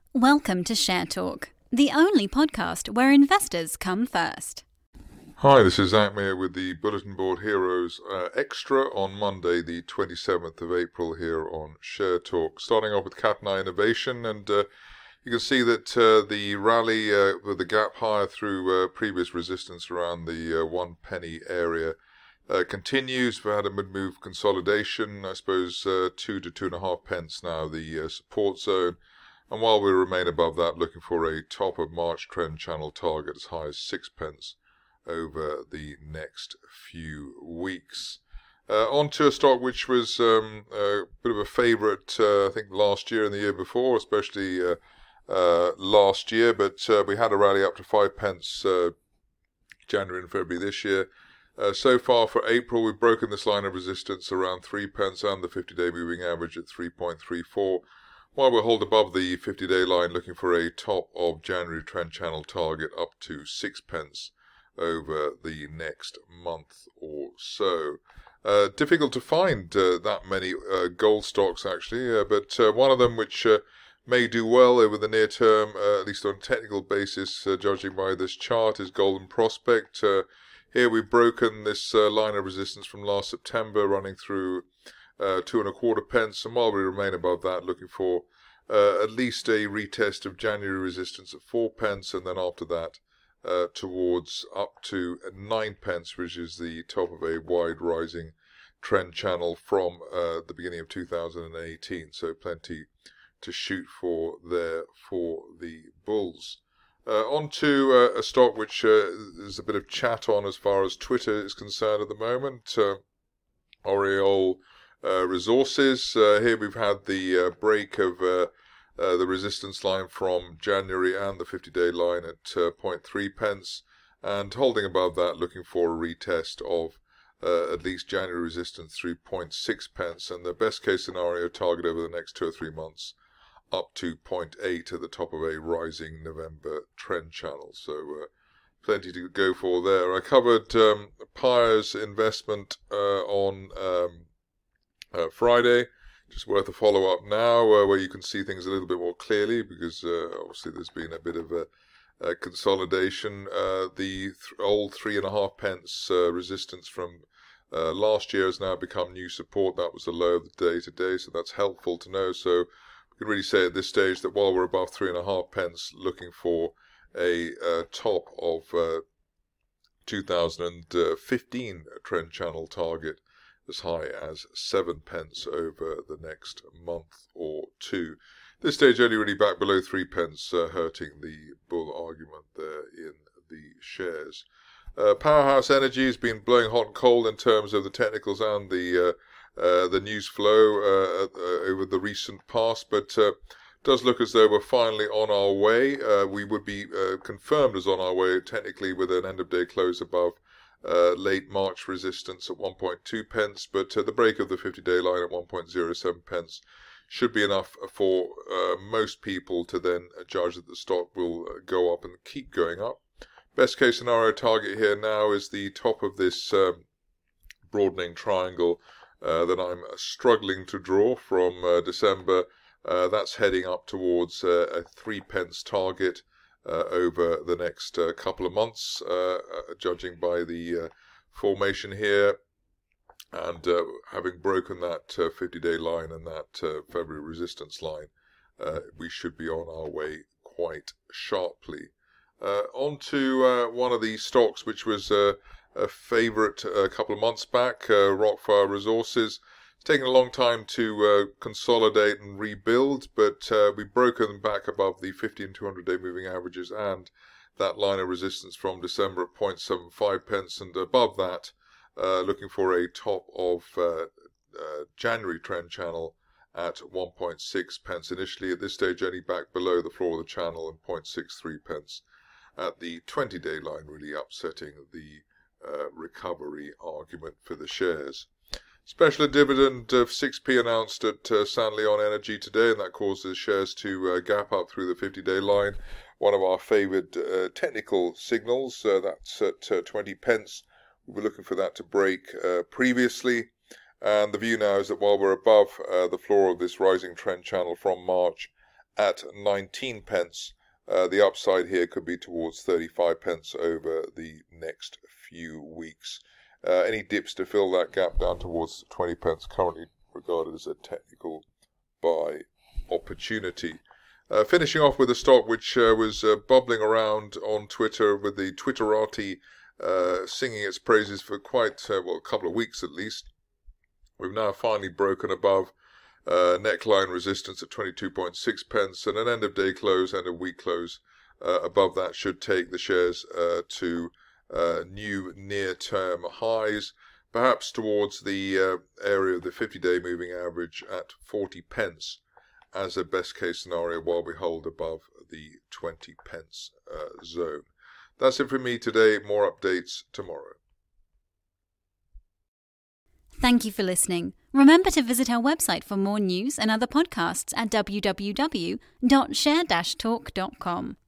Welcome to Share Talk, the only podcast where investors come first. Hi, this is Zach Mayer with the Bulletin Board Heroes Extra on Monday, the 27th of April here on Share Talk. Starting off with Cat&I Innovation, and you can see that the rally with the gap higher through previous resistance around the 1 penny area continues. We had a mid-move consolidation, I suppose 2 to 2.5 pence now, the support zone. And while we remain above that, looking for a top of March trend channel target as high as 6 pence over the next few weeks. On to a stock which was a bit of a favourite, I think, last year and the year before, especially last year. But we had a rally up to 5 pence January and February this year. So far for April, we've broken this line of resistance around 3 pence and the 50-day moving average at 3.34. While we hold above the 50-day line, looking for a top of January trend channel target up to 6 pence over the next month or so. Difficult to find that many gold stocks actually, but one of them which may do well over the near term, at least on a technical basis, judging by this chart, is Golden Prospect. Here we've broken this line of resistance from last September, running through 2.25 pence, and while we remain above that, looking for at least a retest of January resistance at 4 pence, and then after that towards up to 9 pence, which is the top of a wide rising trend channel from the beginning of 2018. So plenty to shoot for there for the bulls. On to a stock which there's a bit of chat on as far as Twitter is concerned at the moment. Oriole Resources. Here we've had the break of the resistance line from January and the 50-day line at 0.3 pence, and holding above that, looking for a retest of at least January resistance through 0.6 pence, and the best case scenario target over the next 2 or 3 months up to 0.8 at the top of a rising November trend channel. So plenty to go for there. I covered Pyre's investment on Friday. Just worth a follow-up now, where you can see things a little bit more clearly, because obviously there's been a bit of a consolidation. The old 3.5 pence resistance from last year has now become new support. That was the low of the day today, so that's helpful to know. So we can really say at this stage that while we're above 3.5 pence, looking for a top of 2015 trend channel target as high as 7 pence over the next month or two. This stage only really back below 3 pence, hurting the bull argument there in the shares. Powerhouse Energy has been blowing hot and cold in terms of the technicals and the news flow over the recent past, but does look as though we're finally on our way. We would be confirmed as on our way technically with an end of day close above late March resistance at 1.2 pence, but the break of the 50-day line at 1.07 pence should be enough for most people to then judge that the stock will go up and keep going up. Best case scenario target here now is the top of this broadening triangle that I'm struggling to draw from December. That's heading up towards a 3 pence target over the next couple of months, judging by the formation here, and having broken that 50-day line and that February resistance line, we should be on our way quite sharply. On to one of the stocks which was a favourite a couple of months back, Rockfire Resources. It's taken a long time to consolidate and rebuild, but we've broken back above the 50 and 200-day moving averages and that line of resistance from December at 0.75 pence, and above that, looking for a top of January trend channel at 1.6 pence initially. At this stage, only back below the floor of the channel and 0.63 pence at the 20-day line, really upsetting the recovery argument for the shares. Special dividend of 6p announced at San Leon Energy today, and that causes shares to gap up through the 50-day line. One of our favoured technical signals, that's at 20 pence. We were looking for that to break previously, and the view now is that while we're above the floor of this rising trend channel from March at 19 pence. The upside here could be towards 35 pence over the next few weeks. Any dips to fill that gap down towards 20 pence currently regarded as a technical buy opportunity. Finishing off with a stock which was bubbling around on Twitter with the Twitterati singing its praises for quite, a couple of weeks at least. We've now finally broken above neckline resistance at 22.6 pence and an end of day close, end of week close above that should take the shares to new near-term highs, perhaps towards the area of the 50-day moving average at 40 pence as a best-case scenario while we hold above the 20 pence zone. That's it from me today. More updates tomorrow. Thank you for listening. Remember to visit our website for more news and other podcasts at www.share-talk.com.